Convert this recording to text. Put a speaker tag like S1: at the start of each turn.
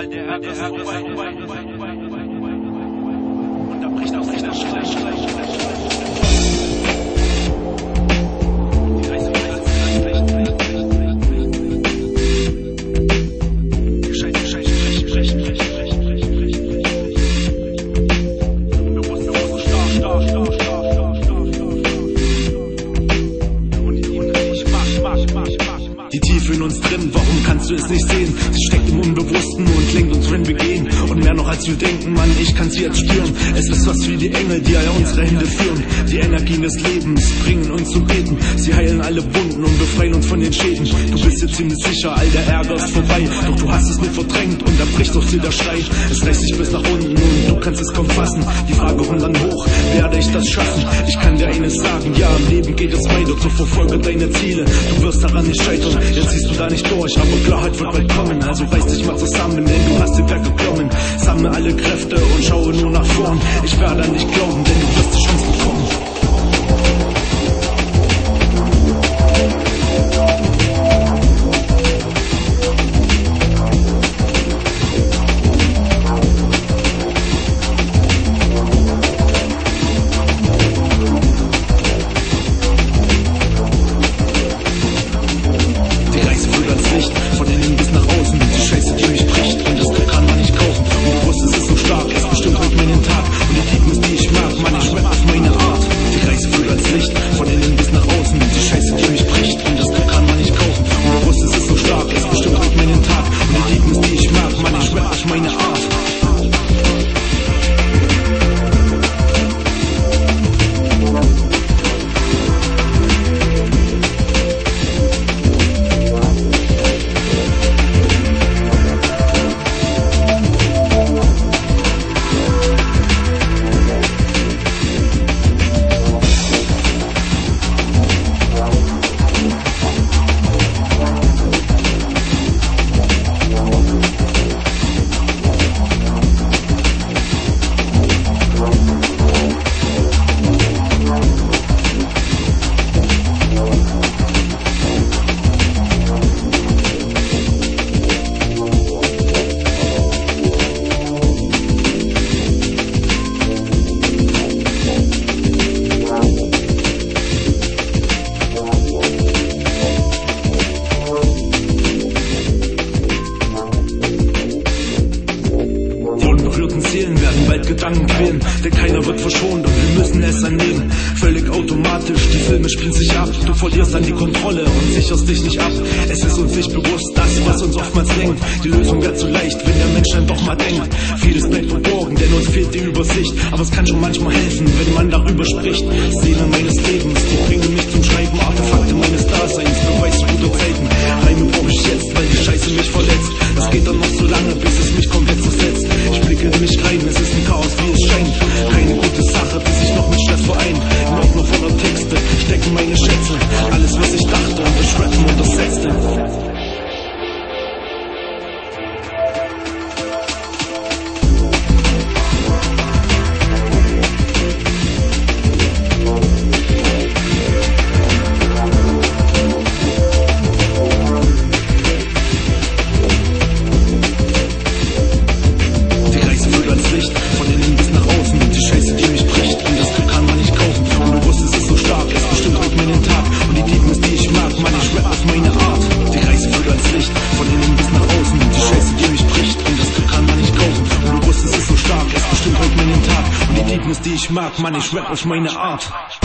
S1: Ärger ist vorbei. Und da bricht auch nicht das
S2: Die Tiefe in uns drin, warum kannst du es nicht sehen? Sie steckt im Unbewussten und lenkt uns, wenn wir gehen. Und mehr noch als wir denken, Mann, ich kann sie jetzt spüren. Es ist was wie die Engel, die all unsere Hände führen. Die Energien des Lebens bringen uns zum Beten. Sie heilen alle Wunden und befreien uns von den Schäden. Du bist dir ziemlich sicher, all der Ärger ist vorbei. Doch du hast es mit verdrängt und da bricht aus dir der Schrei. Es reißt sich bis nach unten und du kannst es kaum fassen. Die Frage kommt dann hoch, werde ich das schaffen? Ich kann dir eines sagen, ja, im Leben geht es weiter. So verfolge deine Ziele, du wirst daran nicht scheitern. Jetzt siehst du da nicht durch, aber Klarheit wird bald kommen. Also reiß dich mal zusammen, denn du hast den Berg geklommen. Sammle alle Kräfte und schaue nur nach vorn. Ich werde an dich glauben, denn du wirst die Chance bekommen. Von innen bis nach außen, die Scheiße, die mich bricht, und das kann man nicht kaufen. Und du wusstest, es ist so stark, es bestimmt heute meinen Tag. Und die Liebnis, die ich mag, man, ich rap auf meine Art. Die Reise führt als Licht, von innen bis nach außen, die Scheiße, die mich bricht, und das kann man nicht kaufen. Und du wusstest, es ist so stark, es bestimmt heute meinen Tag. Und die Liebnis, die ich mag, man, ich rap auf meine Art. Seelen werden bald Gedanken quälen, denn keiner wird verschont und wir müssen es annehmen. Völlig automatisch, die Filme spielen sich ab. Du verlierst dann die Kontrolle und sicherst dich nicht ab. Es ist uns nicht bewusst, das, was uns oftmals lenkt. Die Lösung wird zu leicht, wenn der Mensch dann doch mal denkt. Vieles bleibt verborgen, denn uns fehlt die Übersicht. Aber es kann schon manchmal helfen, wenn man darüber spricht. Szene meines Lebens, die bringen mich zum Schreiben. Artefakte meines Daseins, Beweis guter Zeiten. Reime brauche ich jetzt, weil die Scheiße mich verletzt. Das geht dann noch so lange, bis es mich komplett zersetzt. Ich blicke in mich rein, es ist ein Chaos, wie es scheint. Keine gute Sache, die sich noch mit Stress vereint. Ein Ordner voller Texte, stecken meine Schätze. Alles, was ich dachte, das Rappen und das Setzte. Von innen bis nach außen und die Scheiße, die mich bricht, und das kann man nicht kaufen. Und du wusstest, es ist so stark, es bestimmt heute meinen Tag. Und die Liebnis, die ich mag, man, ich rap auf meine Art. Die Reise führt ans Licht, von innen bis nach außen und die Scheiße, die mich bricht, und das kann man nicht kaufen. Und du wusstest, es ist so stark, es bestimmt heute meinen Tag. Und die Liebnis, die ich mag, man, ich rap auf meine Art.